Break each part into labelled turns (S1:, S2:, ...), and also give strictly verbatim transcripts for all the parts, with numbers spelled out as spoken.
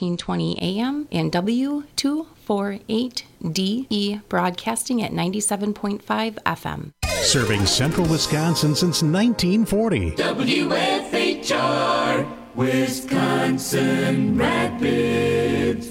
S1: thirteen twenty A M and W two forty-eight D E broadcasting at ninety-seven point five F M.
S2: Serving central Wisconsin since nineteen forty.
S3: W F H R, Wisconsin Rapids.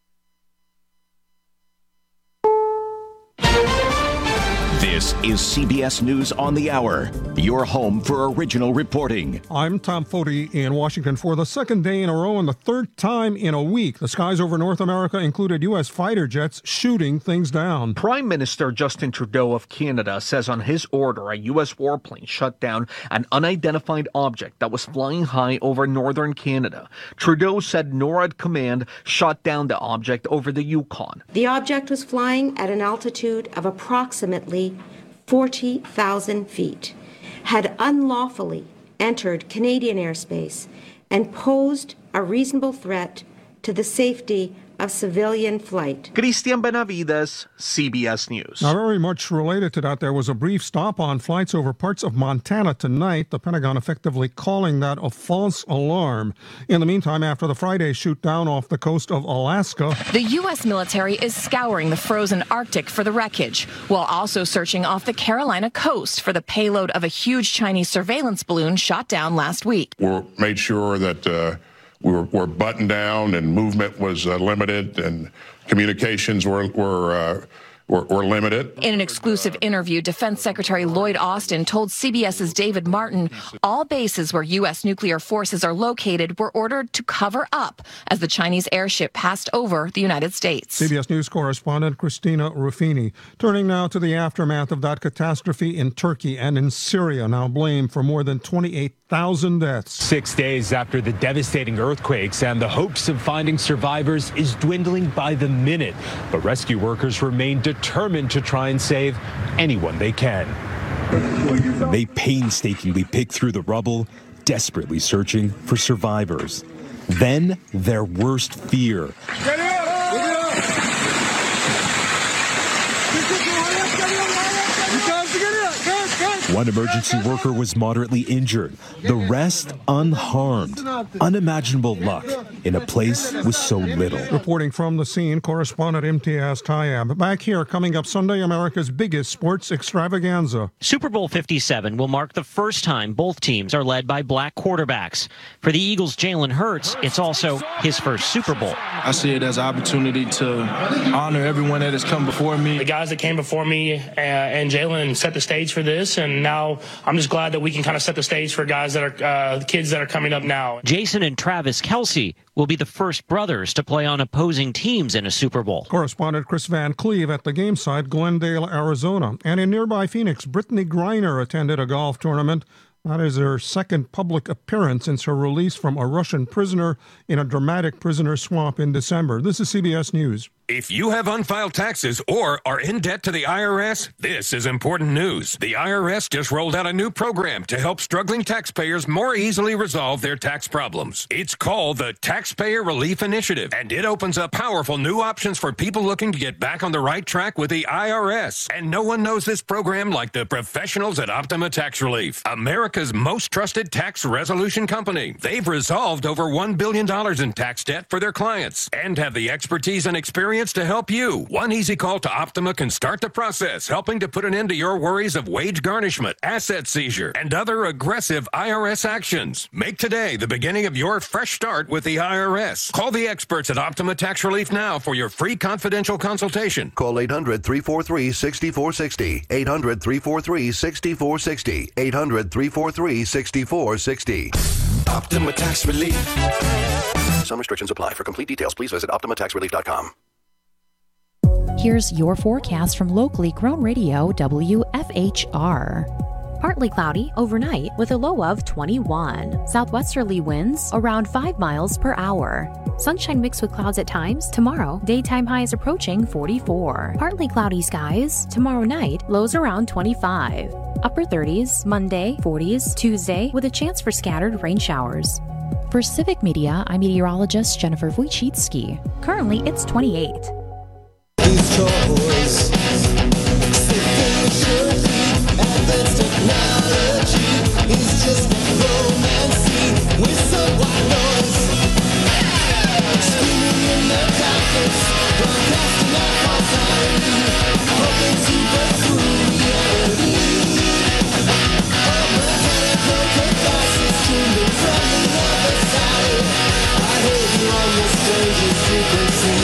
S4: This is C B S News on the Hour, your home for original reporting.
S5: I'm Tom Foti in Washington. For the second day in a row and the third time in a week, the skies over North America included U S fighter jets shooting things down.
S6: Prime Minister Justin Trudeau of Canada says on his order, a U S warplane shut down an unidentified object that was flying high over northern Canada. Trudeau said NORAD Command shot down the object over the Yukon.
S7: The object was flying at an altitude of approximately forty thousand feet, had unlawfully entered Canadian airspace, and posed a reasonable threat to the safety of civilian flight.
S6: Christian Benavides, C B S News.
S5: Now, very much related to that, there was a brief stop on flights over parts of Montana tonight, the Pentagon effectively calling that a false alarm. In the meantime, after the Friday shoot down off the coast of Alaska,
S8: the U S military is scouring the frozen Arctic for the wreckage, while also searching off the Carolina coast for the payload of a huge Chinese surveillance balloon shot down last week.
S9: We made sure that uh, we were, were buttoned down and movement was uh, limited and communications were were, uh, were were limited.
S8: In an exclusive interview, Defense Secretary Lloyd Austin told CBS's David Martin all bases where U S nuclear forces are located were ordered to cover up as the Chinese airship passed over the United States.
S5: C B S News correspondent Christina Ruffini. Turning now to the aftermath of that catastrophe in Turkey and in Syria, now blamed for more than twenty-eight thousand deaths.
S10: Six days after the devastating earthquakes, and the hopes of finding survivors is dwindling by the minute. But rescue workers remain determined to try and save anyone they can.
S11: They painstakingly pick through the rubble, desperately searching for survivors. Then their worst fear.
S12: Get it up! Get it up!
S11: One emergency worker was moderately injured, the rest unharmed. Unimaginable luck in a place with so little.
S5: Reporting from the scene, correspondent Imtiaz Tayyab. Back here, coming up Sunday, America's biggest sports extravaganza.
S13: Super Bowl fifty-seven will mark the first time both teams are led by black quarterbacks. For the Eagles' Jalen Hurts, it's also his first Super Bowl.
S14: I see it as an opportunity to honor everyone that has come before me.
S15: The guys that came before me uh, and Jalen set the stage for this, and now I'm just glad that we can kind of set the stage for guys that are uh, kids that are coming up now.
S13: Jason and Travis Kelce will be the first brothers to play on opposing teams in a Super Bowl.
S5: Correspondent Chris Van Cleve at the game site, Glendale, Arizona. And in nearby Phoenix, Brittany Griner attended a golf tournament. That is her second public appearance since her release from a Russian prisoner in a dramatic prisoner swap in December. This is C B S News.
S16: If you have unfiled taxes or are in debt to the I R S, this is important news. The I R S just rolled out a new program to help struggling taxpayers more easily resolve their tax problems. It's called the Taxpayer Relief Initiative, and it opens up powerful new options for people looking to get back on the right track with the I R S. And no one knows this program like the professionals at Optima Tax Relief, America's most trusted tax resolution company. They've resolved over one billion dollars in tax debt for their clients and have the expertise and experience to help you. One easy call to Optima can start the process, helping to put an end to your worries of wage garnishment, asset seizure, and other aggressive I R S actions. Make today the beginning of your fresh start with the I R S. Call the experts at Optima Tax Relief now for your free confidential consultation.
S17: Call eight hundred, three four three, six four six zero. eight hundred, three four three, six four six zero. eight hundred, three four three, six four six zero.
S3: Optima Tax Relief.
S17: Some restrictions apply. For complete details, please visit optima tax relief dot com.
S18: Here's your forecast from locally grown radio W F H R. Partly cloudy overnight with a low of twenty-one. Southwesterly winds around five miles per hour. Sunshine mixed with clouds at times. Tomorrow, daytime highs approaching forty-four. Partly cloudy skies. Tomorrow night, lows around twenty-five. Upper thirties, Monday, forties, Tuesday, with a chance for scattered rain showers. For Civic Media, I'm meteorologist Jennifer Wojcicki. Currently, it's twenty-eight.
S3: Choice. Advanced technology is just romance with some white noise. strangest frequency.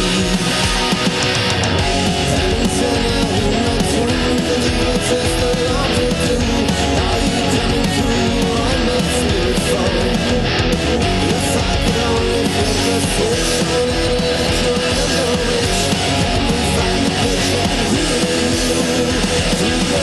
S3: Heaven sent out in my tune, the evil test that I'll do. Are you coming through on my spirit phone? If I could only get the switch on and let you know which. Can we find the pitch and hear you through the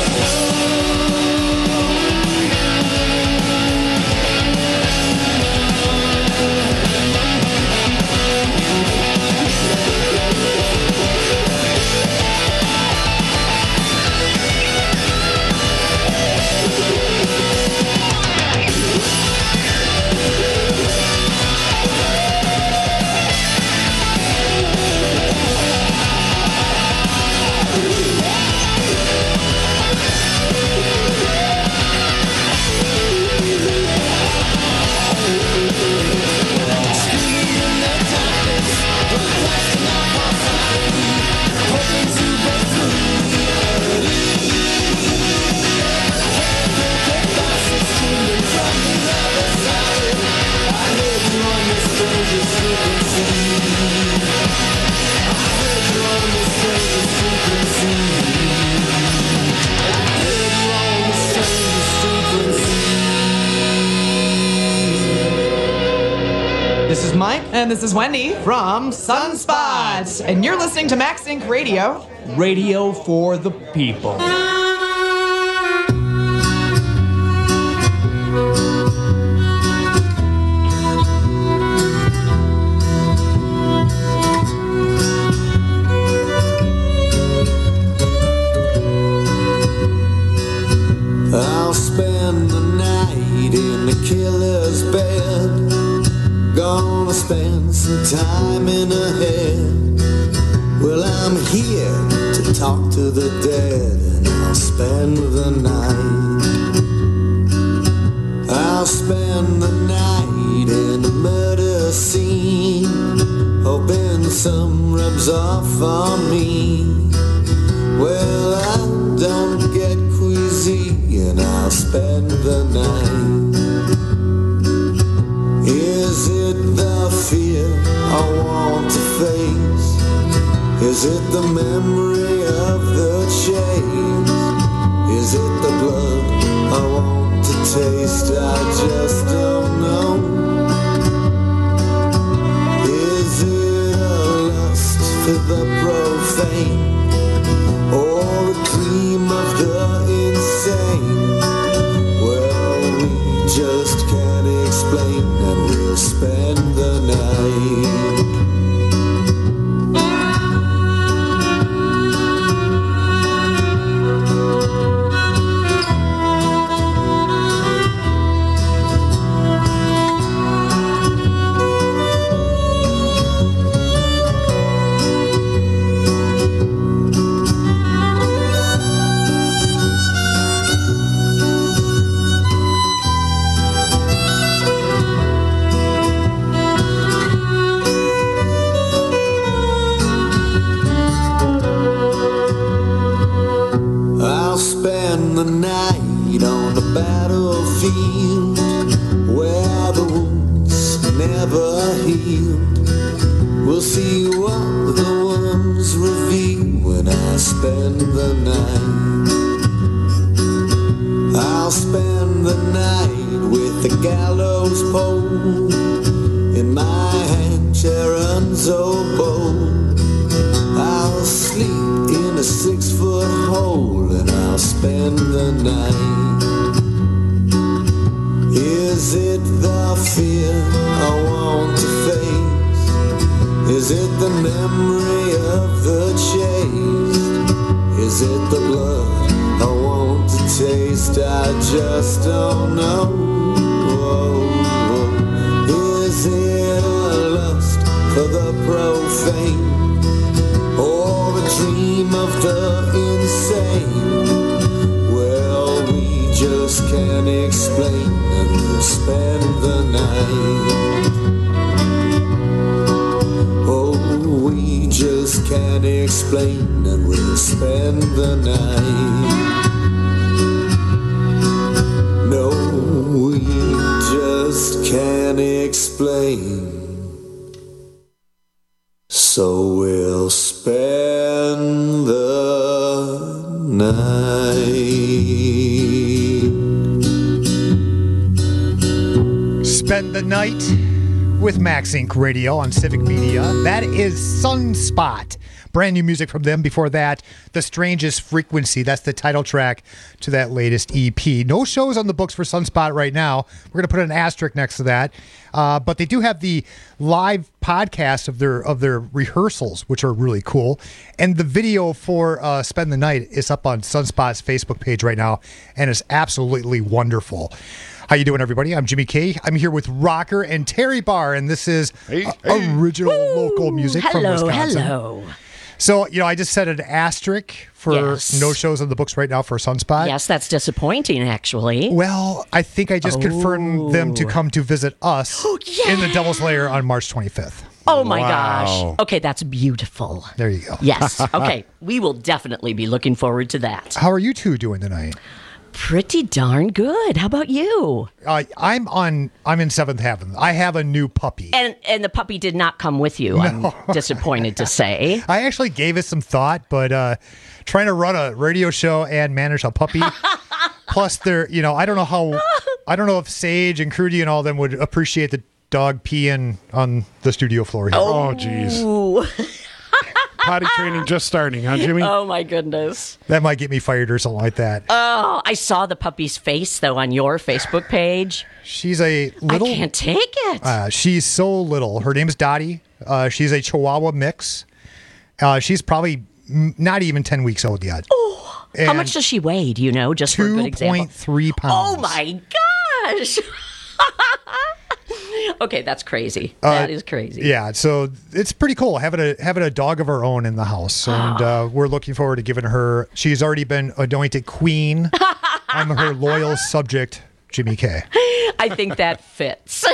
S12: This is Mike. And this is Wendy from Sunspot. And you're listening to Max Inc Radio.
S19: Radio for the people.
S3: I'll spend the night in the killer's bed. Gonna spend some time in her head. Well, I'm here to talk to the dead, and I'll spend the night. I'll spend the night in a murder scene, hoping some rubs off on me. Well, I don't get queasy, and I'll spend the night. Is it the fear I want to face? Is it the memory of the chase? Is it the blood I want to taste? I just don't know. Is it a lust for the profane, or a dream of the insane? Well, we just can't explain, and we'll spend the night. The night on the battlefield, where the wounds never healed. We'll see what the ones reveal when I spend the night. I'll spend the night with the gallows pole in my hand, Sharon's oboe. I'll sleep in a six-foot hole, and I'll spend the night. Is it the fear I want to face? Is it the memory of the chase? Is it the blood I want to taste? I just don't know. Is it a lust for the profane, or a dream of the insane? Well, we just can't explain, and we'll spend the night. Oh, we just can't explain, and we'll spend the night. No, we just can't explain. So we'll spend the night.
S20: Spend the night with Max Inc Radio on Civic Media. That is Sunspot. Brand new music from them. Before that, The Strangest Frequency. That's the title track to that latest E P. No shows on the books for Sunspot right now. We're going to put an asterisk next to that. Uh, but they do have the live podcast of their of their rehearsals, which are really cool. And the video for uh, Spend the Night is up on Sunspot's Facebook page right now, and it's absolutely wonderful. How you doing, everybody? I'm Jimmy K. I'm here with Rocker and Terry Barr, and this is
S21: hey,
S20: uh,
S21: hey.
S20: original Woo! Local music
S21: hello,
S20: from Wisconsin.
S21: Hello,
S20: So, you know, I just set an asterisk for
S21: yes.
S20: no shows on the books right now for Sunspot.
S21: Yes, that's disappointing, actually.
S20: Well, I think I just
S21: oh.
S20: confirmed them to come to visit us
S21: yeah.
S20: in the Devil's Lair on March twenty-fifth.
S21: Oh, my
S20: wow.
S21: gosh. Okay, that's beautiful.
S20: There you go.
S21: Yes. Okay, we will definitely be looking forward to that.
S20: How are you two doing tonight?
S21: Pretty darn good. How about you?
S20: Uh, I'm on. I'm in seventh heaven. I have a new puppy,
S21: and and the puppy did not come with you. No. I'm disappointed to say.
S20: I actually gave it some thought, but uh, trying to run a radio show and manage a puppy, plus they're you know I don't know how I don't know if Sage and Crudy and all them would appreciate the dog peeing on the studio floor here.
S21: Oh, jeez. Potty training just starting, huh, Jimmy? Oh, my goodness.
S20: That might get me fired or something like that.
S21: Oh, I saw the puppy's face, though, on your Facebook page.
S20: She's a little...
S21: I can't take it.
S20: Uh, she's so little. Her name's Dottie. Uh, she's a Chihuahua mix. Uh, she's probably m- not even ten weeks old yet.
S21: Oh, and how much does she weigh, do you know, just for a good example?
S20: two point three pounds.
S21: Oh, my gosh. Okay, that's crazy.
S20: Uh,
S21: that is crazy.
S20: Yeah, so it's pretty cool having a having a dog of her own in the house, and uh, we're looking forward to giving her. She's already been anointed queen. I'm her loyal subject, Jimmy K.
S21: I think that fits.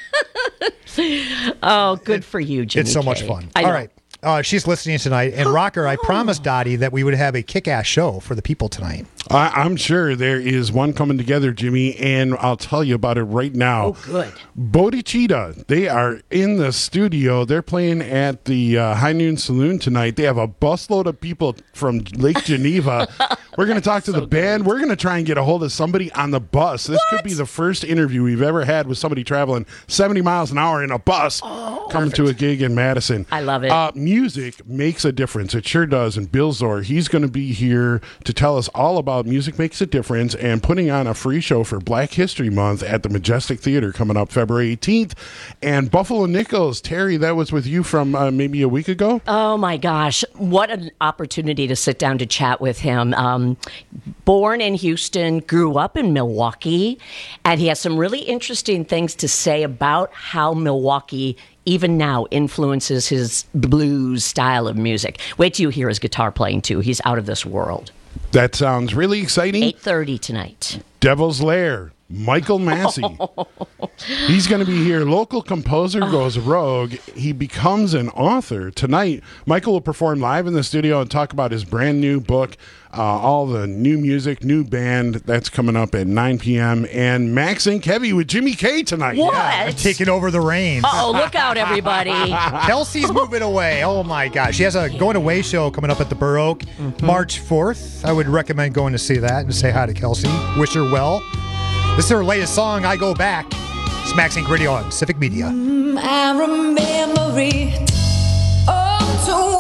S21: Oh, good for you, Jimmy.
S20: It's so
S21: K.
S20: much fun.
S21: I
S20: All
S21: know.
S20: right. Uh, she's listening tonight. And Rocker, I promised Dottie that we would have a kick-ass show for the people tonight.
S21: I, I'm sure there is one coming together, Jimmy, and I'll tell you about it right now. Oh, good. Bodhicitta, they are in the studio. They're playing at the uh, High Noon Saloon tonight. They have a busload of people from Lake Geneva. We're going to talk to so the band. Great. We're going to try and get a hold of somebody on the bus. This what? could be the first interview we've ever had with somebody traveling seventy miles an hour in a bus oh, coming perfect. to a gig in Madison. I love it. Uh, music makes a difference. It sure does. And Bill Zor, he's going to be here to tell us all about Music Makes a Difference and putting on a free show for Black History Month at the Majestic Theater coming up February eighteenth. And Buffalo Nichols, Terry, that was with you from uh, maybe a week ago?
S22: Oh, my gosh. What an opportunity to sit down to chat with him. Um, born in Houston, grew up in Milwaukee, and he has some really interesting things to say about how Milwaukee even now influences his blues style of music. Wait till you hear his guitar playing, too. He's out of this world.
S21: That sounds really exciting.
S22: eight thirty tonight.
S21: Devil's Lair, Michael Massey. He's going to be here. Local composer goes rogue. He becomes an author. Tonight, Michael will perform live in the studio and talk about his brand new book, uh, all the new music, new band. That's coming up at nine p.m. And Max Inc Heavy with Jimmy K tonight.
S22: What?
S20: Yeah, taking over the reins.
S22: Uh-oh, look out, everybody.
S20: Kelsey's moving away. Oh, my gosh. She has a going away show coming up at the Burr Oak mm-hmm. March fourth. I would recommend going to see that and say hi to Kelsey. Wish her well. This is her latest song, I Go Back. It's Max Inc Radio on Civic Media.
S23: Mm, I remember it all too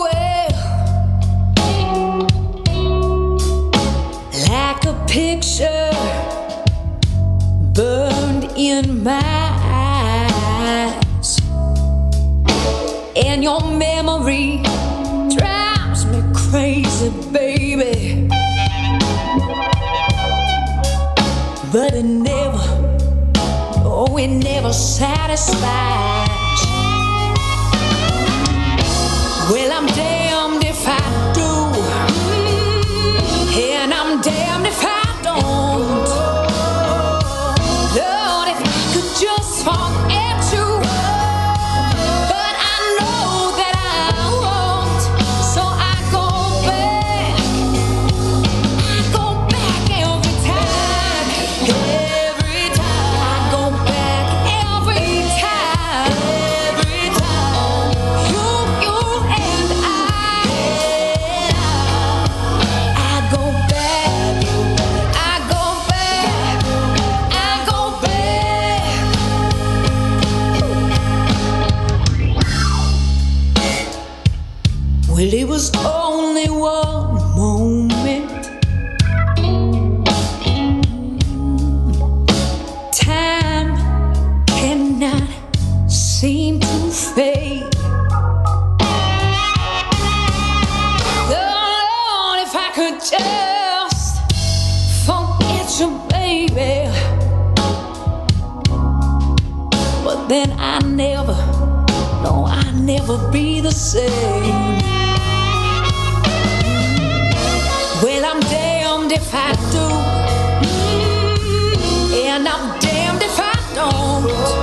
S23: well, like a picture burned in my eyes, and your memory drives me crazy, baby. But it never, oh, it never satisfies. Well, I'm damned if I do, and I'm damned if I don't. Lord, if I could just forget you, but I know that I won't, so I go back, I go back every time. Every time I go back, every time Well, it was only one moment. Time cannot seem to fade. Lord, if I could just forget you, baby. But then I never, no, I never be the same. Well, I'm damned if I do, and I'm damned if I don't.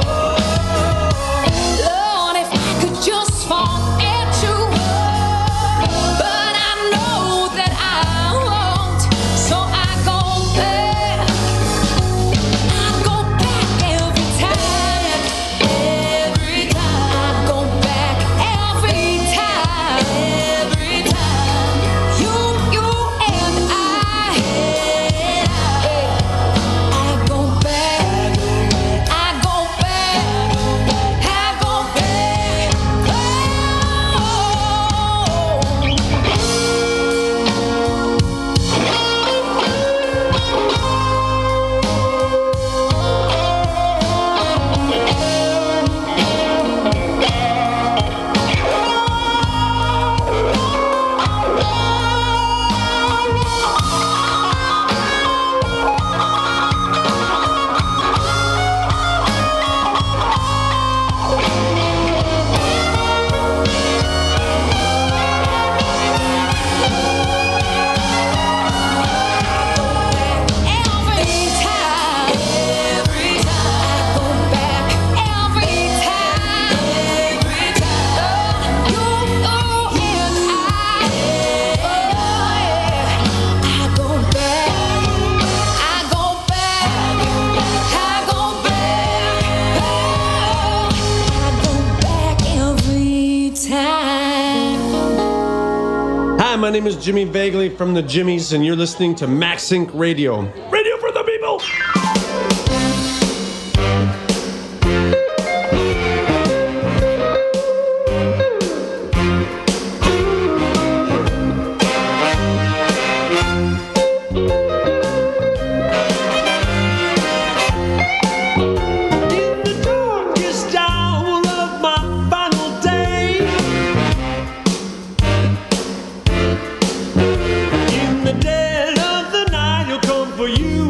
S23: Lord, if I could just forget you, but I know that I won't, so I go back, I go back every time, every time, I go back every time, every time. You, you and I, I go back, I go back, I go back.
S1: Hi, my name is Jimmy Bagley from the Jimmies, and you're listening to Max Inc Radio. Radio for the people!
S23: In the darkest hour of my final day, in the dead of the night, you'll come for you.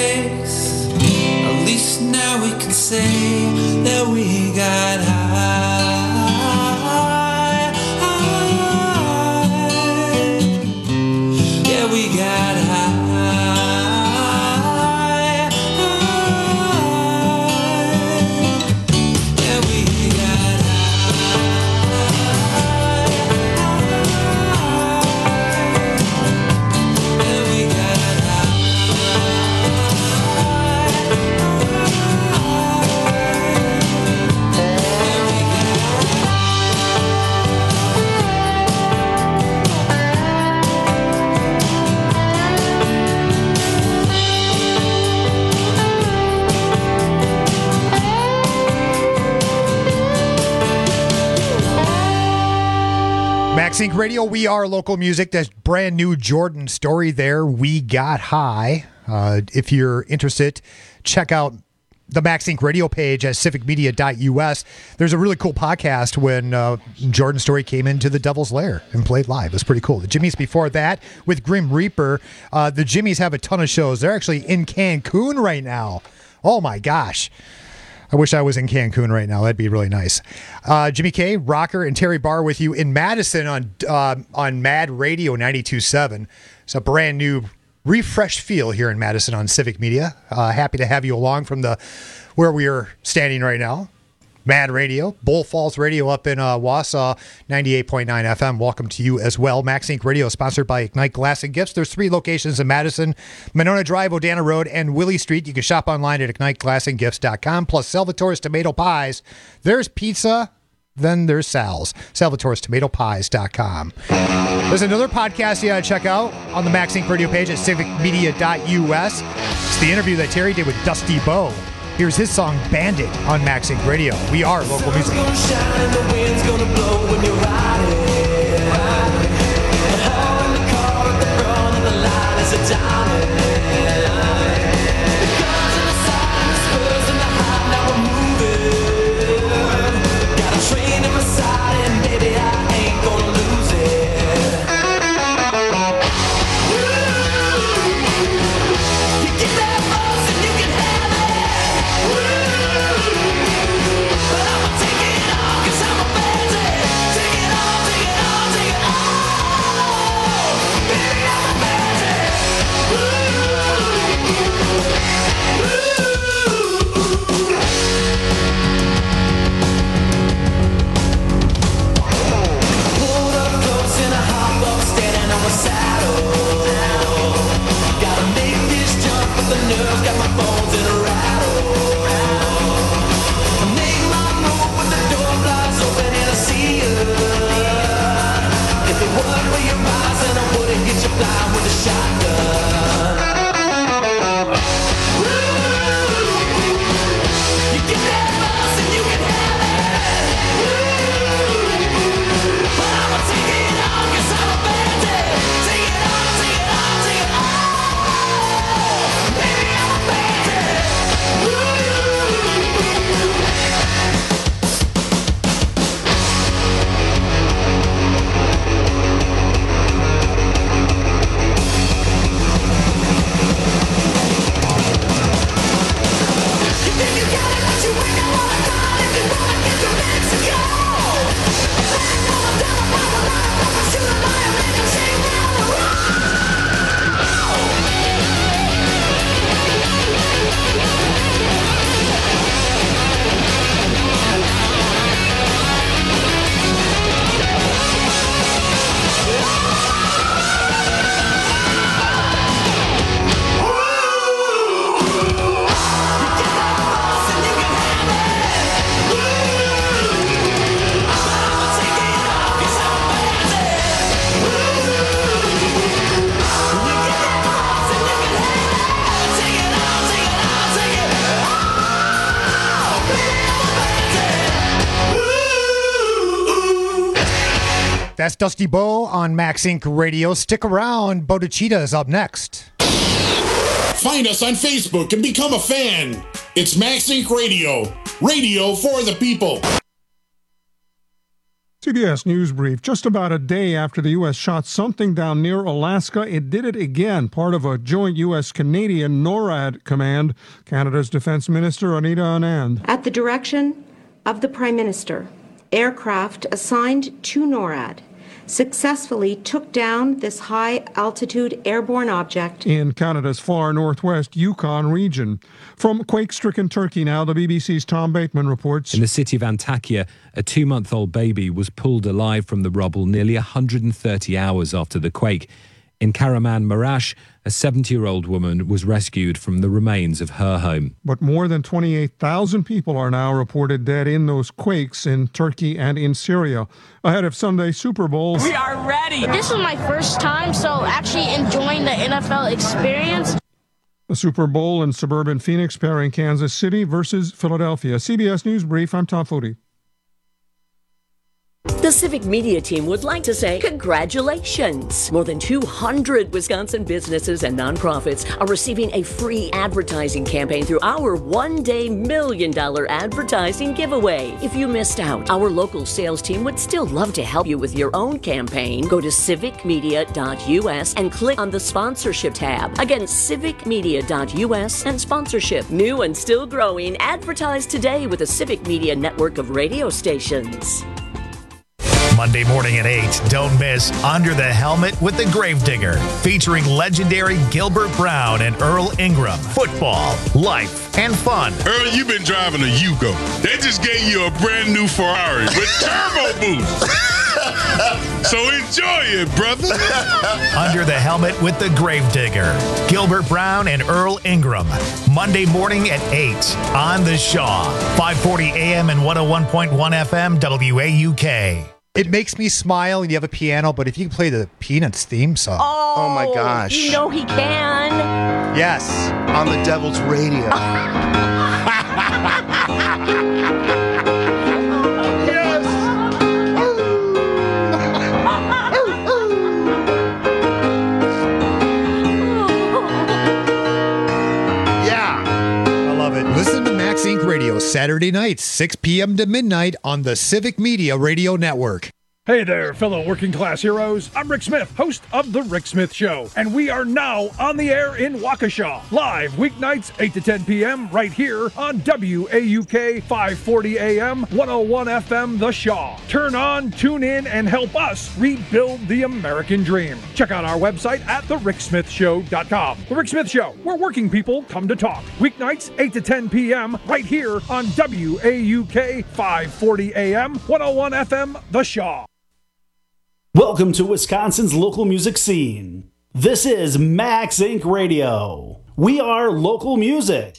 S3: mistakes. At least now we can say that we got high, high. Yeah, we got high, high. Yeah, we got
S20: MaxInc Radio, we are local music. That's brand new Jordan Story there. We got high. Uh, if you're interested, check out the MaxInc Radio page at civic media dot U S. There's a really cool podcast when uh, Jordan Story came into the Devil's Lair and played live. It was pretty cool. The Jimmies before that with Grim Reaper. Uh, the Jimmies have a ton of shows. They're actually in Cancun right now. Oh my gosh. I wish I was in Cancun right now. That'd be really nice. Uh, Jimmy K, Rocker, and Terry Barr with you in Madison on uh, on Mad Radio ninety-two point seven. It's a brand new, refreshed feel here in Madison on Civic Media. Uh, happy to have you along from the where we are standing right now. Mad Radio, Bull Falls Radio up in uh, Wausau, ninety-eight point nine F M. Welcome to you as well. MaxInc Radio, sponsored by Ignite Glass and Gifts. There's three locations in Madison, Monona Drive, Odana Road, and Willie Street. You can shop online at ignite glass and gifts dot com. Plus Salvatore's Tomato Pies. There's pizza, then there's Sal's. Salvatore's Tomato Pies dot com. There's another podcast you got to check out on the MaxInc Radio page at civic media dot U S. It's the interview that Terry did with Dusty Bowe. Here's his song Bandit on MaxInc Radio. We are local music.
S3: The sun's gonna shine and the wind's gonna blow when you're riding. The hall in the car at the front of the line is a diamond. The guns in the side and the spurs in the high, now we're moving. Got a train in my side and baby I ain't gonna lose it. You get that buzz and you can have it. But I'ma take it all 'cause I'm a bandit. Take it all, take it all, take it all. Baby, I'm a bandit. Pulled up close in a hot box, standing on my saddle. Gotta make this jump with the nerves, got my bones in a rattle. I make my move with the door blinds open and I see you. If it weren't for your eyes, then I wouldn't get you blind with a shotgun. You get that buzz and you can have it. But I'ma take it all 'cause I'm a bandit. Take it all, take it all, take it all. Baby, I'm a bandit. You think you got it, but you ain't got what I got. If you wanna get to Mexico, back on the dollar, pop a line, pop a shoot a line, make 'em shake down the
S20: That's Dusty Bowe on MaxInc Radio. Stick around. Bodhicitta is up next.
S2: Find us on Facebook and become a fan. It's MaxInc Radio. Radio for the people.
S5: C B S News Brief. Just about a day after the U S shot something down near Alaska, it did it again, part of a joint U S-Canadian NORAD command. Canada's Defense Minister Anita Anand.
S4: At the direction of the Prime Minister, aircraft assigned to NORAD successfully took down this high-altitude airborne object
S5: in Canada's far northwest Yukon region. From quake-stricken Turkey now, the B B C's Tom Bateman reports.
S6: In the city of Antakya, a two-month-old baby was pulled alive from the rubble nearly one hundred thirty hours after the quake. In Karaman Marash, a seventy-year-old woman was rescued from the remains of her home.
S5: But more than twenty-eight thousand people are now reported dead in those quakes in Turkey and in Syria. Ahead of Sunday's Super Bowl.
S7: We are ready. This is my first time, so actually enjoying the N F L experience.
S5: The Super Bowl in suburban Phoenix pairing Kansas City versus Philadelphia. C B S News Brief, I'm Tom Foti.
S24: The Civic Media team would like to say congratulations. More than two hundred Wisconsin businesses and nonprofits are receiving a free advertising campaign through our one-day million dollar advertising giveaway. If you missed out, our local sales team would still love to help you with your own campaign. Go to civic media dot U S and click on the sponsorship tab. Again, civic media dot U S and sponsorship. New and still growing. Advertise today with the Civic Media network of radio stations.
S25: Monday morning at eight, don't miss Under the Helmet with the Gravedigger, featuring legendary Gilbert Brown and Earl Ingram. Football, life, and fun.
S2: Earl, you've been driving a Yugo. They just gave you a brand new Ferrari with turbo boost. So enjoy it, brother.
S25: Under the Helmet with the Gravedigger, Gilbert Brown and Earl Ingram. Monday morning at eight on The Shaw. five forty A M and one oh one point one F M W A U K.
S20: It makes me smile, and you have a piano, but if you can play the Peanuts theme song.
S22: Oh,
S26: Oh, my gosh.
S22: You know he can.
S20: Yes.
S26: On the Devil's Radio.
S20: I love it. Listen to Max Inc Radio Saturday nights, six p.m. to midnight on the Civic Media Radio Network.
S27: Hey there, fellow working class heroes. I'm Rick Smith, host of The Rick Smith Show, and we are now on the air in Waukesha, live weeknights eight to ten p.m. right here on W A U K five forty A M, one oh one F M The Shaw. Turn on, tune in, and help us rebuild the American dream. Check out our website at the rick smith show dot com. The Rick Smith Show, where working people come to talk. Weeknights eight to ten p.m. right here on W A U K five forty A M, one oh one F M The Shaw.
S28: Welcome to Wisconsin's local music scene. This is Max Inc Radio. We are local music.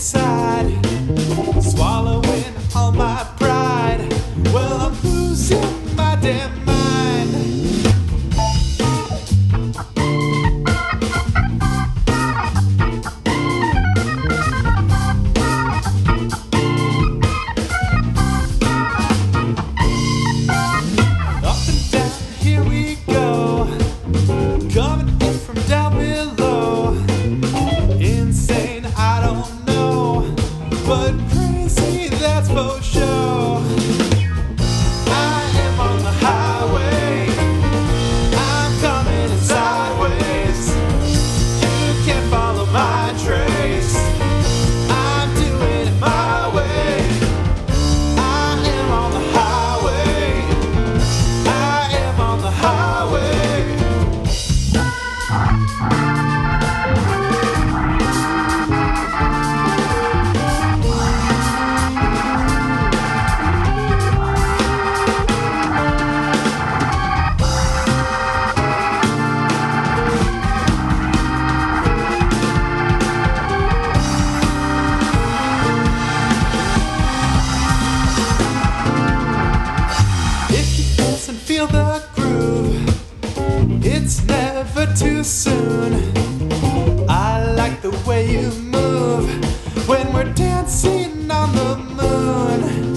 S3: inside, swallowing all my pride. Well, I'm losing my damn mind. Up and down, here we go, coming in from down below. Insane, I don't know, but crazy, that's for sure. I am on the highway, I'm coming in sideways. You can't follow my trace, I'm doing it my way. I am on the highway, I am on the highway. If you dance and feel the groove, it's never too soon. I like the way you move when we're dancing on the moon.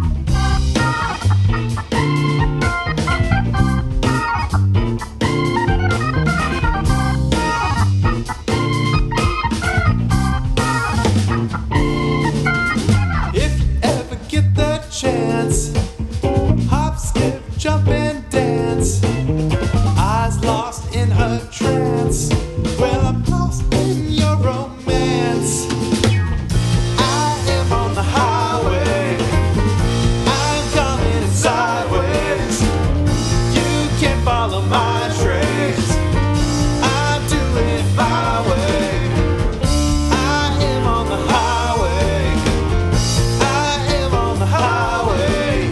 S3: If you ever get the chance, hop, skip, jump and dance. Eyes lost in a trance. Well, I'm lost in your romance. I am on the highway, I'm coming in sideways. You can't follow my trace, I'm doing it my way. I am on the highway, I am on the highway.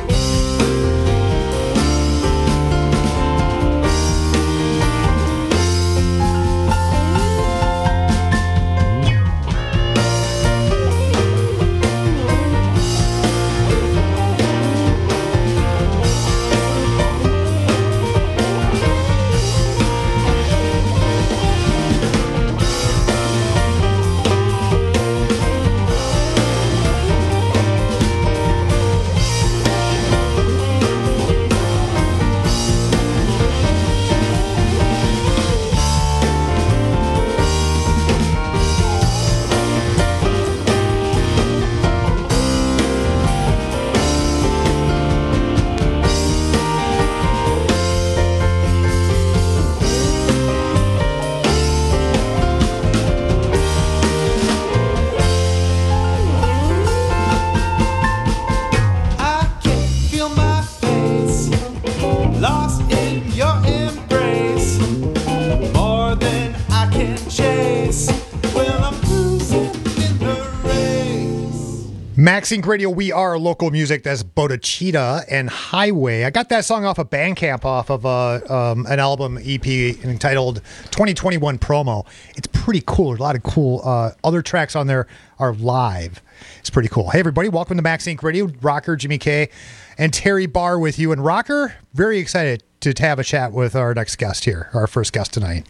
S3: I can feel my face, lost in your embrace, more than I can chase. Well, I'm losing in the race.
S20: Max Inc Radio, we are local music. That's Bodachita and Highway. I got that song off of Bandcamp, off of uh, um, an album E P entitled twenty twenty-one Promo. It's pretty cool. There's a lot of cool uh, other tracks on there are live. It's pretty cool. Hey, everybody, welcome to Max Inc Radio. Rocker, Jimmy K, and Terry Barr with you. And Rocker, very excited to have a chat with our next guest here, our first guest tonight.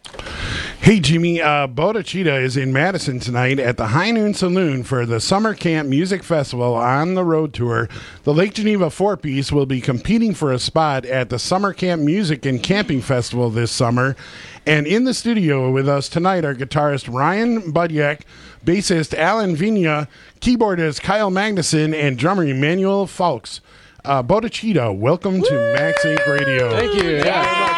S21: Hey, Jimmy, uh, Bodachita is in Madison tonight at the High Noon Saloon for the Summer Camp Music Festival on the road tour. The Lake Geneva four-piece will be competing for a spot at the Summer Camp Music and Camping Festival this summer. And in the studio with us tonight are guitarist Ryan Budyek, bassist Alan Vigna, keyboardist Kyle Magnuson, and drummer Emmanuel Fawkes. Uh, Bodachita, welcome Woo! to Max Inc Radio.
S8: Thank you.
S22: Yeah,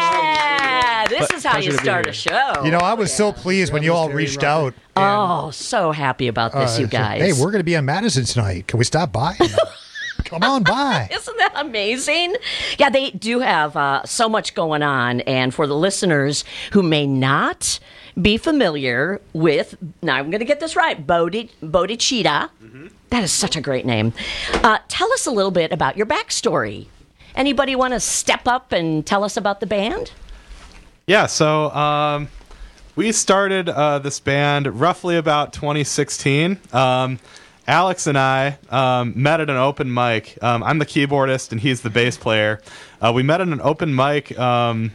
S8: Yeah.
S22: this is how you start a show.
S20: You know, I was so pleased when you all reached out.
S22: Oh, so happy about this,
S20: Uh,
S22: you guys.
S20: Hey, we're going to be on Madison tonight. Can we stop by? Come on by.
S22: Isn't that amazing? Yeah, they do have uh, so much going on. And for the listeners who may not be familiar with, now I'm going to get this right, Bodhi, Bodachita. Mm-hmm. That is such a great name. Uh, tell us a little bit about your backstory. Anybody want to step up and tell us about the band?
S8: Yeah, so um,
S9: we started uh, this band roughly about twenty sixteen. Um, Alex and I um, met at an open mic. Um, I'm the keyboardist and he's the bass player. Uh, we met at an open mic, um,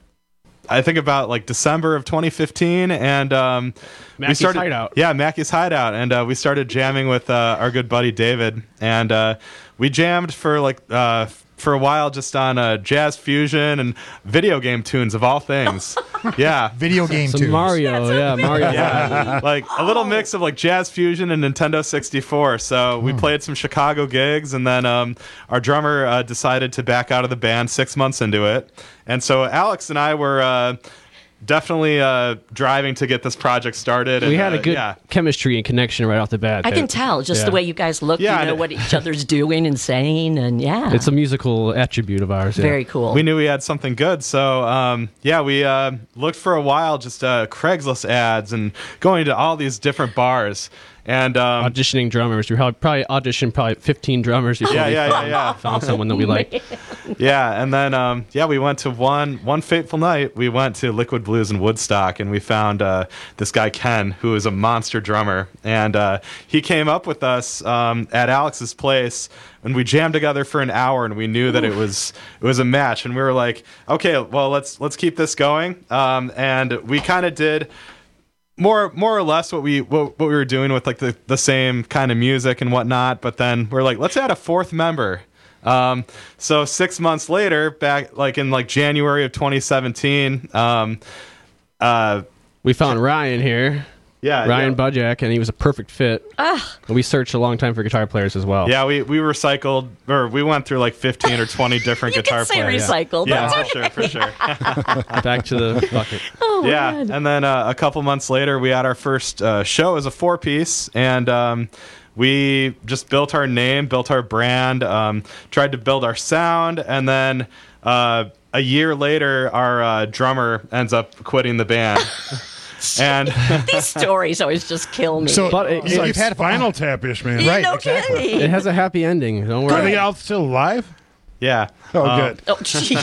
S9: I think about like December of twenty fifteen, and um, we
S10: Mackey's
S9: started.
S10: Hideout.
S9: Yeah, Mackey's Hideout, and uh, we started jamming with uh, our good buddy David, and uh, we jammed for like. Uh, for a while just on uh, jazz fusion and video game tunes of all things. Yeah.
S20: Video game
S10: Some
S20: tunes.
S10: Mario, yeah, Mario.
S9: Yeah. Like a little mix of like jazz fusion and Nintendo sixty-four. So we played some Chicago gigs, and then um, our drummer uh, decided to back out of the band six months into it. And so Alex and I were uh, definitely uh, driving to get this project started.
S10: We
S9: and,
S10: had a
S9: uh,
S10: good
S9: yeah.
S10: chemistry and connection right off the bat.
S22: I can tell just
S10: Yeah.
S22: the way you guys look.
S9: Yeah,
S22: you know
S9: and-
S22: what each other's doing and saying, and yeah,
S10: It's a musical attribute of ours. yeah.
S22: very cool.
S9: We knew we had something good, so um, yeah, we uh, looked for a while, just uh, Craigslist ads and going to all these different bars and um,
S10: auditioning drummers. We probably, probably auditioned probably fifteen drummers before
S9: Yeah,
S10: we
S9: yeah, yeah,
S10: found,
S9: yeah.
S10: found someone that we liked.
S9: yeah, and then um, yeah, we went to one one fateful night. We went to Liquid Blues in Woodstock, and we found uh, this guy Ken, who is a monster drummer, and uh, he came up with us um, at Alex's place. And we jammed together for an hour, and we knew that it was it was a match. And we were like, okay, well let's let's keep this going. Um, and we kind of did more more or less what we what, what we were doing with like the, the same kind of music and whatnot. But then we're like, let's add a fourth member. Um, so six months later, back like in like January of twenty seventeen, um, uh,
S10: we found Ryan here.
S9: Yeah,
S10: Ryan
S9: yeah.
S10: Budjak, and he was a perfect fit.
S22: Ah.
S10: And we searched a long time for guitar players as well.
S9: Yeah, we, we recycled, or we went through like fifteen or twenty different
S22: You
S9: guitar
S22: can say
S9: players.
S22: recycled,
S9: Yeah,
S22: that's
S9: for sure, for sure.
S10: Back to the bucket.
S22: Oh,
S9: yeah,
S22: man.
S9: and then uh, a couple months later, we had our first uh, show as a four piece, and um, we just built our name, built our brand, um, tried to build our sound, and then uh, a year later, our uh, drummer ends up quitting the band. And
S22: These stories always just kill me.
S10: So- But it-
S21: It's
S10: Yeah,
S21: like
S10: you've had
S21: Spinal Tap-ish, man.
S22: Yeah, no kidding.
S10: It has a happy ending. Don't
S21: Are
S10: worry.
S21: they all still alive?
S9: yeah.
S21: Oh,
S9: Um,
S21: good.
S22: Oh,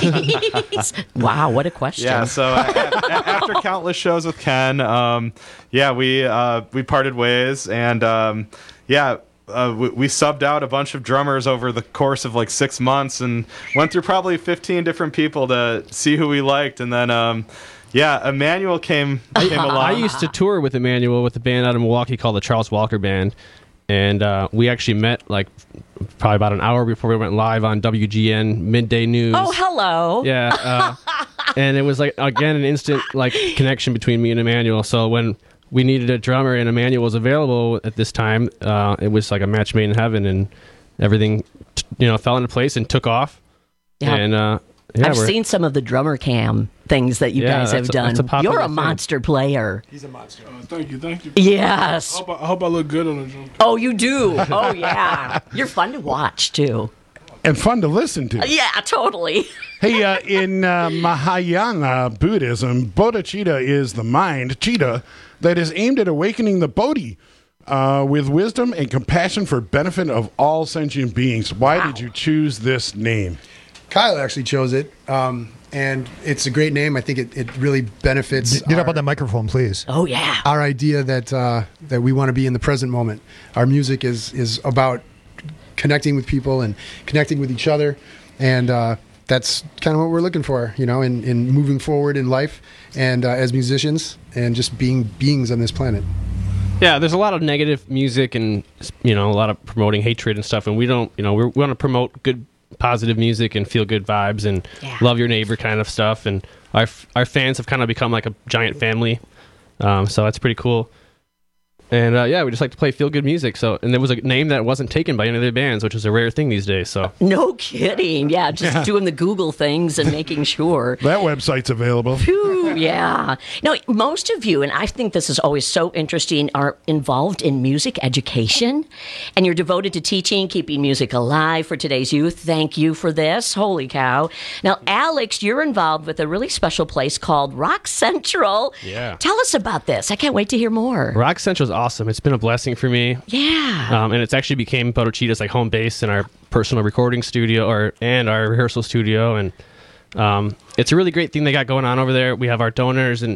S22: jeez. Wow, what a question.
S9: Yeah, so a- a- after countless shows with Ken, um, yeah, we uh, we parted ways, and um, yeah, uh, we, we subbed out a bunch of drummers over the course of like six months, and went through probably fifteen different people to see who we liked, and then um, yeah, Emmanuel came came along.
S10: I used to tour with Emmanuel with a band out of Milwaukee called the Charles Walker Band, and uh, we actually met like probably about an hour before we went live on W G N Midday News.
S22: Oh, hello.
S10: Yeah, uh, and it was like again an instant like connection between me and Emmanuel. So when we needed a drummer and Emmanuel was available at this time, uh, it was like a match made in heaven, and everything t- you know fell into place and took off.
S22: Yeah.
S10: And uh, yeah,
S22: I've
S10: we're-
S22: seen some of the drummer cam things that you
S10: Yeah,
S22: guys have
S10: that's a-
S22: done.
S10: that's a popular
S22: You're a
S10: thing.
S22: monster player.
S27: He's a monster.
S11: Oh, thank you, thank you.
S22: Yes.
S11: I hope I, I hope I look good on the drum.
S22: Oh, you do. Oh, yeah. You're fun to watch, too.
S21: And fun to listen to.
S22: Yeah, totally.
S21: Hey, uh, in uh, Mahayana Buddhism, bodhicitta is the mind, chitta, that is aimed at awakening the bodhi uh, with wisdom and compassion for benefit of all sentient beings. Why
S22: Wow.
S21: did you choose this name?
S27: Kyle actually chose it, um, and it's a great name. I think it, it really benefits.
S20: Get up
S27: our-
S20: on the microphone, please.
S22: Oh, yeah.
S27: Our idea that uh, that we want to be in the present moment. Our music is is about connecting with people and connecting with each other, and uh, that's kind of what we're looking for, you know, in, in moving forward in life and uh, as musicians and just being beings on this planet.
S10: Yeah, there's a lot of negative music and, you know, a lot of promoting hatred and stuff. And we don't, you know, we're, we want to promote good, positive music and feel good vibes and
S22: Yeah.
S10: love your neighbor kind of stuff. And our our fans have kind of become like a giant family. Um, so that's pretty cool. And uh, yeah, we just like to play feel good music. So, and there was a name that wasn't taken by any of the bands, which is a rare thing these days. So,
S22: No kidding. Yeah, just
S21: Yeah.
S22: doing the Google things and making sure.
S21: That website's available.
S22: Phew, yeah. Now, most of you, and I think this is always so interesting, are involved in music education, and you're devoted to teaching, keeping music alive for today's youth. Thank you for this. Holy cow. Now, Alex, you're involved with a really special place called Rock Central.
S10: Yeah.
S22: Tell us about this. I can't wait to hear more.
S10: Rock Central is awesome. It's been a blessing for me.
S22: Yeah.
S10: Um, and it's actually became Bodhicitta's like home base in our personal recording studio or and our rehearsal studio. And um, it's a really great thing they got going on over there. We have our donors, and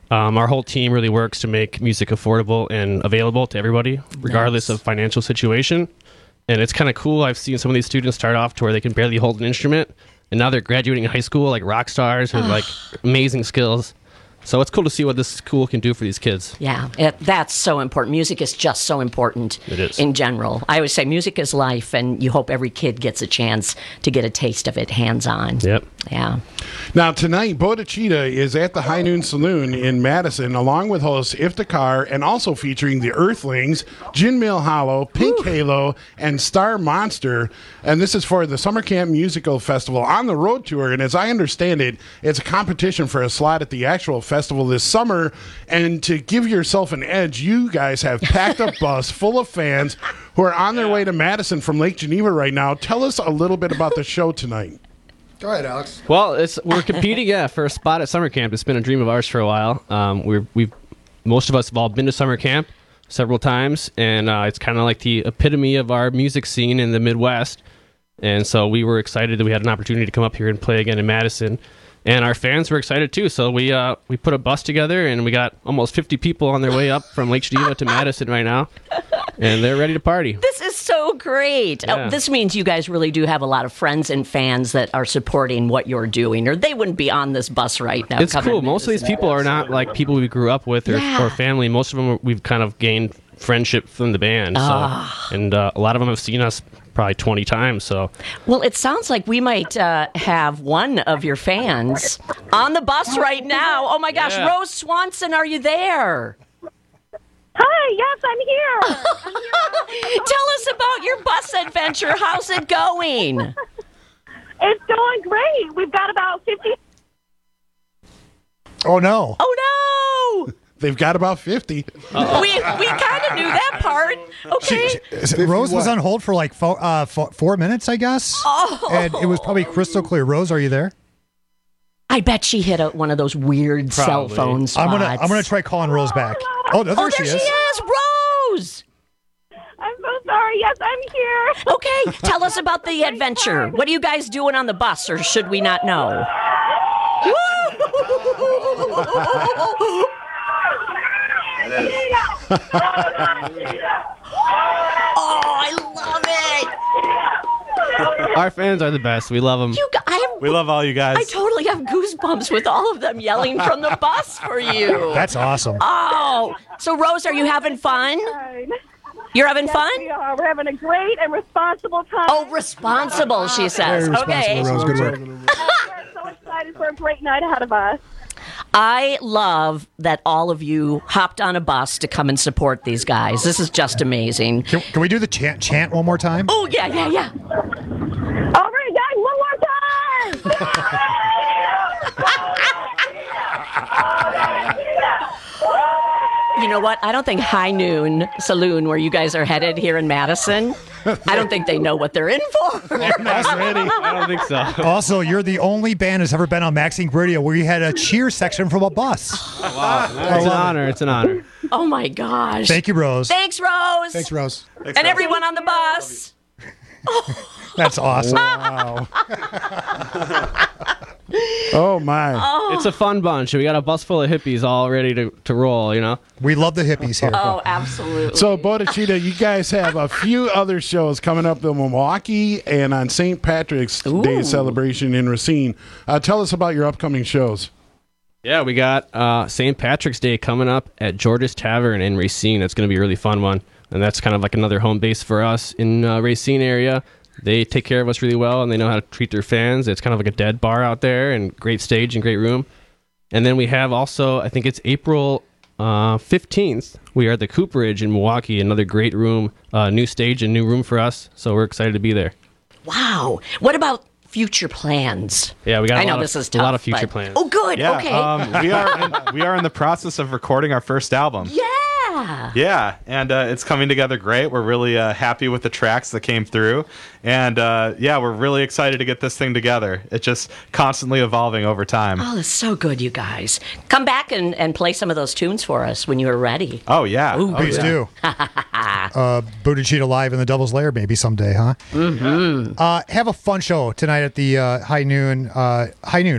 S10: Um, our whole team really works to make music affordable and available to everybody, regardless
S22: Nice.
S10: of financial situation. And it's kind of cool. I've seen some of these students start off to where they can barely hold an instrument, and now they're graduating high school like rock stars with like amazing skills. So it's cool to see what this school can do for these kids.
S22: Yeah, it, that's so important. Music is just so important
S10: It is.
S22: in general. I always say music is life, and you hope every kid gets a chance to get a taste of it hands-on.
S10: Yep.
S22: Yeah.
S21: Now, tonight, Bodachita is at the High Noon Saloon in Madison, along with hosts Iftikhar, and also featuring the Earthlings, Gin Mill Hollow, Pink Halo, and Star Monster. And this is for the Summer Camp Musical Festival on the road tour. And as I understand it, it's a competition for a slot at the actual festival this summer. And to give yourself an edge, you guys have packed a bus full of fans who are on their way to Madison from Lake Geneva right now. Tell us a little bit about the show tonight.
S12: Go ahead, Alex.
S10: Well, it's we're competing, yeah, for a spot at summer camp. It's been a dream of ours for a while. Um, we're we've most of us have all been to summer camp several times, and uh, it's kind of like the epitome of our music scene in the Midwest. And so we were excited that we had an opportunity to come up here and play again in Madison. And our fans were excited too. So we uh, we put a bus together, and we got almost fifty people on their way up from Lake Geneva to Madison right now, and they're ready to party.
S22: This is so great.
S10: Yeah.
S22: Oh, this means you guys really do have a lot of friends and fans that are supporting what you're doing, or they wouldn't be on this bus right now.
S10: It's
S22: coming
S10: cool.
S22: to
S10: Most of these
S22: Madison.
S10: people are not like people we grew up with or,
S22: Yeah.
S10: or family. Most of them we've kind of gained friendship from the band. So,
S22: Ah.
S10: and uh, a lot of them have seen us probably twenty times. So
S22: Well, it sounds like we might uh, have one of your fans on the bus right now. Oh my gosh,
S10: Yeah.
S22: Rose Swanson, are you there?
S13: Hi, yes, I'm here.
S22: Tell us about your bus adventure. How's it going?
S13: It's going great. We've got about fifty.
S20: Oh, no.
S22: Oh no!
S21: They've got about fifty.
S22: We we kind of knew that part. Okay.
S20: Is it- Rose was on hold for like fo- uh, fo- four minutes, I guess.
S22: Oh.
S20: And it was probably crystal clear. Rose, are you there?
S22: I bet she hit a, one of those weird cell
S20: Probably.
S22: phone spots.
S20: I'm gonna I'm gonna try calling Rose back. Oh, there,
S22: Oh,
S20: she
S22: there
S20: is.
S22: she is, Rose.
S13: I'm so sorry. Yes, I'm here.
S22: Okay, tell us about the adventure. What are you guys doing on the bus, or should we not know? Oh, I love it.
S10: our fans are the best. We love them.
S22: You, g- I have,
S9: We love all you guys.
S22: I totally have goosebumps with all of them yelling from the bus for you.
S20: That's awesome.
S22: Oh, so Rose, are you having fun? You're having
S13: Yes,
S22: fun?
S13: We are. We're having a great and responsible time.
S22: Oh, responsible, she says.
S12: Very
S22: Okay.
S12: responsible, Rose. Good work.
S13: We're so excited for a great night ahead of us.
S22: I love that all of you hopped on a bus to come and support these guys. This is just amazing.
S20: Can, can we do the chant chant one more time?
S22: Oh, yeah, yeah, yeah.
S13: All right, guys, one more time.
S22: You know what? I don't think High Noon Saloon, where you guys are headed here in Madison, I don't think they know what they're in for.
S10: I don't think so.
S20: Also, you're the only band that's ever been on Max Inc Radio where you had a cheer section from a bus.
S10: Wow. It's an honor. It's an honor.
S22: Oh, my gosh.
S20: Thank you, Rose.
S22: Thanks, Rose.
S12: Thanks, Rose.
S22: And everyone on the bus.
S20: That's awesome.
S21: Wow. Oh my!
S22: Oh.
S10: It's a fun bunch. We got a bus full of hippies all ready to, to roll. You know,
S20: we love the hippies here.
S22: Oh, absolutely.
S21: So, Bodachita, you guys have a few other shows coming up in Milwaukee and on Saint Patrick's Day celebration in Racine. Uh, tell us about your upcoming shows.
S10: Yeah, we got uh, Saint Patrick's Day coming up at George's Tavern in Racine. That's going to be a really fun one, and that's kind of like another home base for us in uh, Racine area. They take care of us really well, and they know how to treat their fans. It's kind of like a dead bar out there, and great stage and great room. And then we have also, I think it's April uh, fifteenth, we are at the Cooperage in Milwaukee, another great room, uh, new stage and new room for us, so we're excited to be there.
S22: Wow. What about future plans?
S10: Yeah, we got a
S22: I know
S10: lot
S22: this
S10: of,
S22: is
S10: a lot
S22: tough,
S10: of future
S22: but-
S10: plans.
S22: Oh, good.
S9: Yeah,
S22: Okay.
S9: um, we are in, we are in the process of recording our first album.
S22: yeah.
S9: Yeah, and uh, it's coming together great. We're really uh, happy with the tracks that came through. And uh, yeah, we're really excited to get this thing together. It's just constantly evolving over time.
S22: Oh, that's so good, you guys. Come back and, and play some of those tunes for us when you're ready.
S9: Oh, yeah.
S22: Ooh,
S9: oh,
S20: Please
S9: yeah.
S20: do. uh, Bodachita live in the Devil's Lair maybe someday, huh?
S22: Mm-hmm.
S20: Uh, have a fun show tonight at the uh, High Noon. Uh, High Noon, right?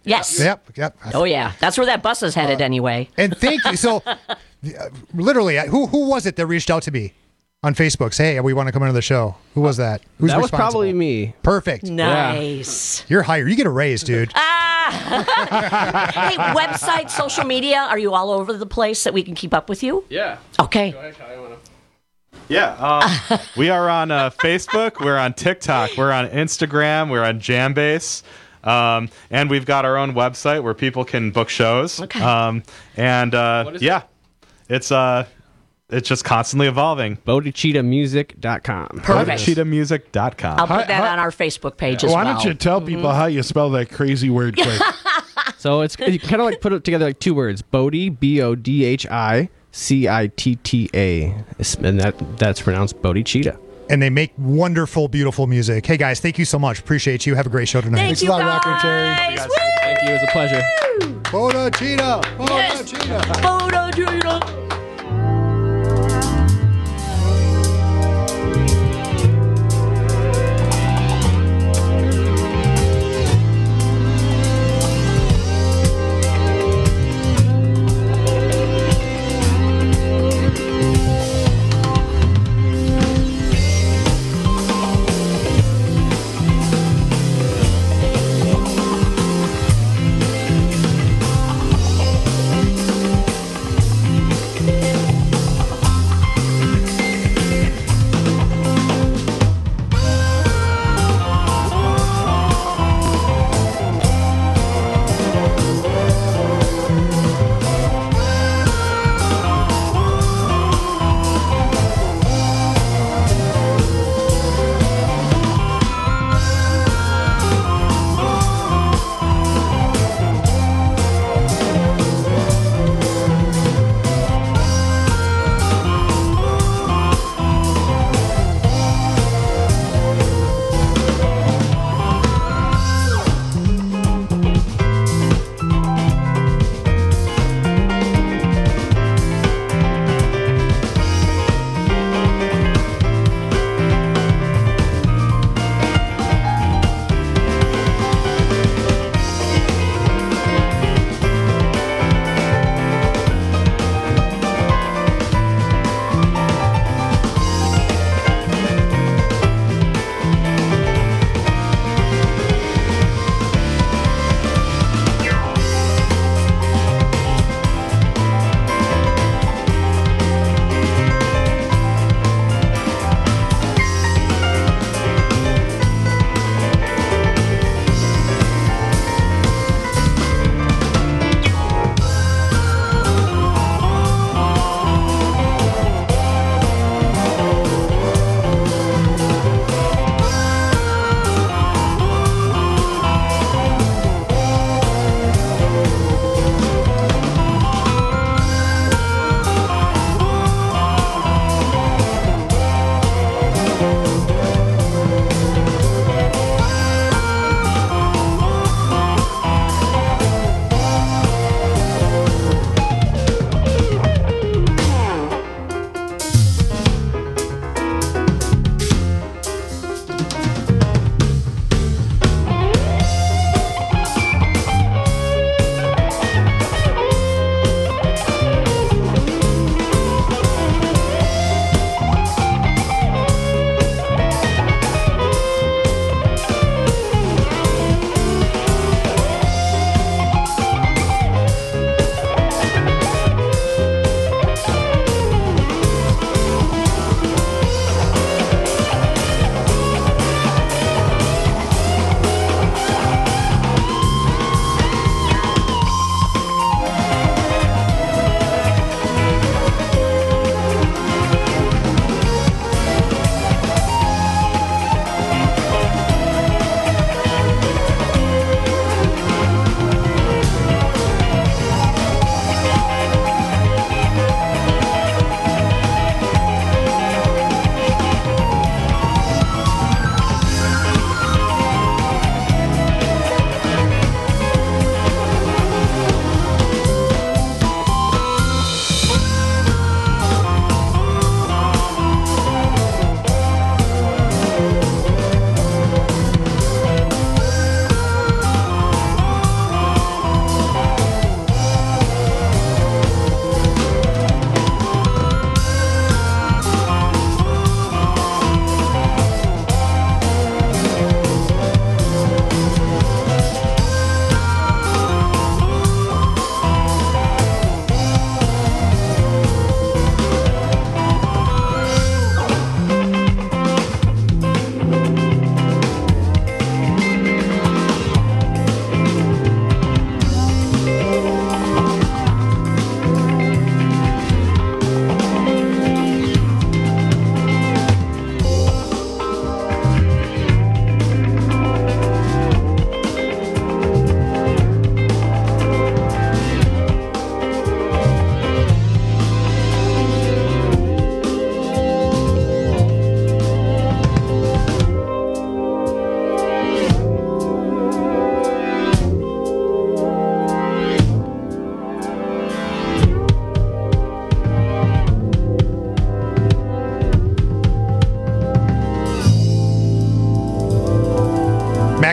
S22: Yes.
S20: Yep. Yep.
S22: Oh yeah, that's where that bus is headed anyway.
S20: And thank you. So, uh, literally, uh, who who was it that reached out to me on Facebook? Say, hey, we want to come into the show. Who was that? Who's
S10: that was
S20: responsible?
S10: probably me.
S20: Perfect.
S22: Nice.
S20: You're hired. You get a raise, dude.
S22: Ah. Hey, website, social media. Are you all over the place that we can keep up with you?
S10: Yeah.
S22: Okay.
S10: Go ahead, Kyle, you wanna-
S9: Yeah, um, we are on uh, Facebook, we're on TikTok, we're on Instagram, we're on Jambase, um, and we've got our own website where people can book shows.
S22: Okay.
S9: Um, and uh, yeah, it's uh, it's just constantly evolving.
S10: Bodhicitta music dot com.
S22: Perfect.
S9: bodhicitta music dot com.
S22: I'll put
S21: Hi-
S22: that
S21: hi-
S22: on our Facebook page as
S21: Why
S22: well.
S21: don't you tell people how you spell that crazy word quick?
S10: So it's you kind of like put it together like two words: Bodhi, B O D H I C I T T A, and that that's pronounced Bodhicitta.
S20: And they make wonderful, beautiful music. Hey, guys, thank you so much. Appreciate you. Have a great show tonight.
S22: Thank
S20: Thanks
S22: you
S20: a lot, Rocker and Terry.
S22: guys.
S10: Thank you. It was a pleasure.
S20: Bodhicitta.
S22: Yes.
S20: Bodhicitta.
S22: Bodhicitta.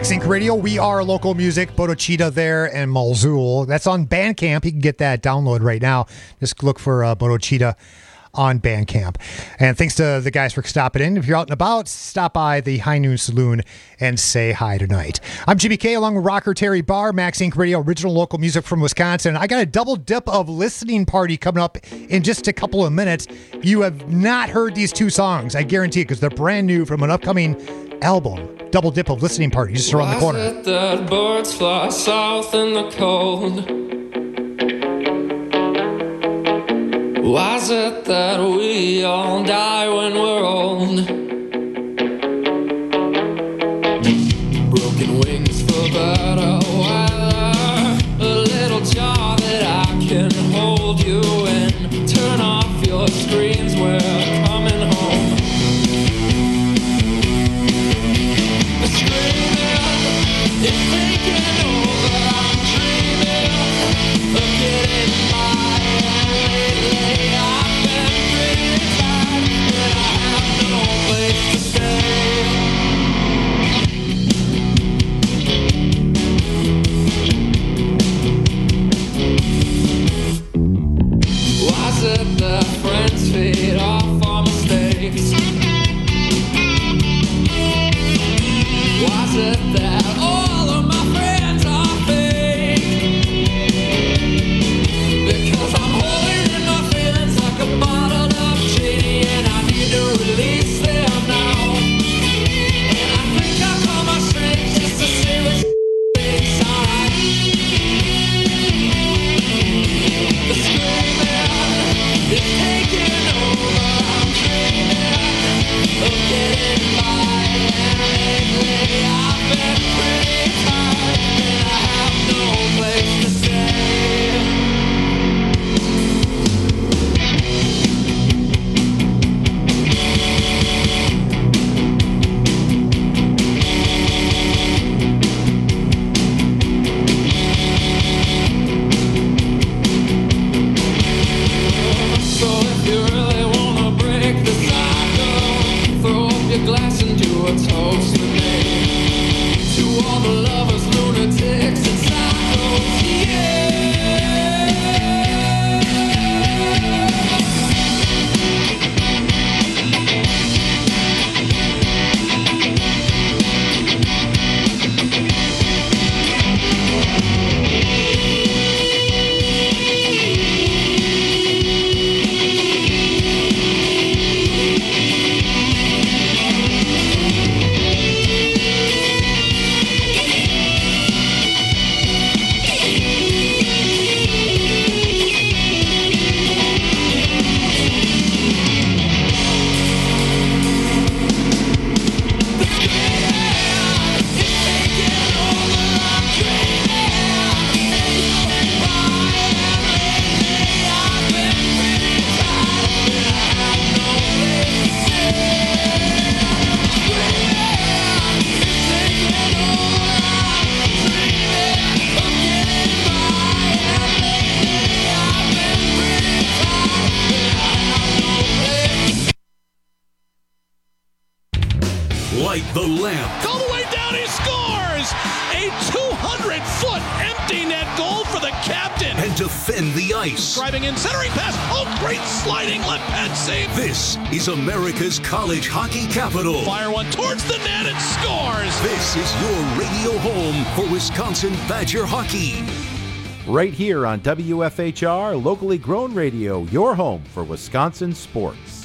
S20: Max Inc Radio. We are local music. Bodocita there and Malzul. That's on Bandcamp. You can get that download right now. Just look for uh, Bodocita on Bandcamp. And thanks to the guys for stopping in. If you're out and about, stop by the High Noon Saloon and say hi tonight. I'm Jimmy K along with rocker Terry Barr, Max Inc Radio, original local music from Wisconsin. I got a double dip of listening party coming up in just a couple of minutes. You have not heard these two songs, I guarantee it, because they're brand new from an upcoming album. Double dip of listening party just around the corner.
S1: Why is it that birds fly south in the cold? Why is it that we all die when we're old? Broken wings for better weather. A little jar that I can hold you in. Turn off your screens, we're coming home. The screaming is taking over. I'm dreaming of getting by. Friends feed off our mistakes. Why's it that all of my friends are fake? Because I'm holding in my feelings like a bottle of genie, and I need to release them now. And I think I'll call my strings just to see what thinks. Alright. The screaming is taking over. I'm dreaming of getting by. And lately I've been pretty tired, and I have no place to stay. So if you really wanna break the cycle, throw up your glass and do a toast with me. To all the lovers, lunatics, and psychos, yeah.
S12: Light the lamp.
S14: All the way down, he scores! A two hundred foot empty net goal for the captain.
S12: And defend the ice.
S14: Driving in, centering pass. Oh, great sliding left hand save.
S12: This is America's college hockey capital.
S14: Fire one towards the net and scores.
S12: This is your radio home for Wisconsin Badger hockey.
S15: Right here on W F H R, locally grown radio, your home for Wisconsin sports.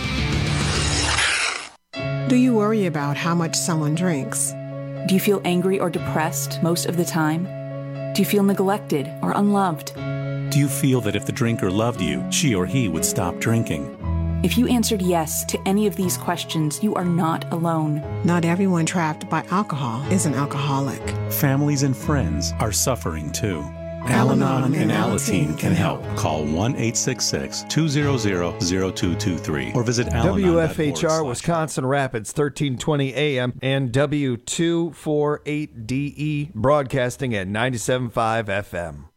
S16: Do you worry about how much someone drinks?
S17: Do you feel angry or depressed most of the time? Do you feel neglected or unloved?
S18: Do you feel that if the drinker loved you, she or he would stop drinking?
S17: If you answered yes to any of these questions, you are not alone.
S16: Not everyone trapped by alcohol is an alcoholic.
S18: Families and friends are suffering too. Al-Anon and Alateen can help. Call one eight six six, two hundred, zero two two three or visit Al-Anon dot org.
S19: W F H R Wisconsin Rapids, thirteen twenty A M and W two forty-eight D E broadcasting at ninety-seven point five F M.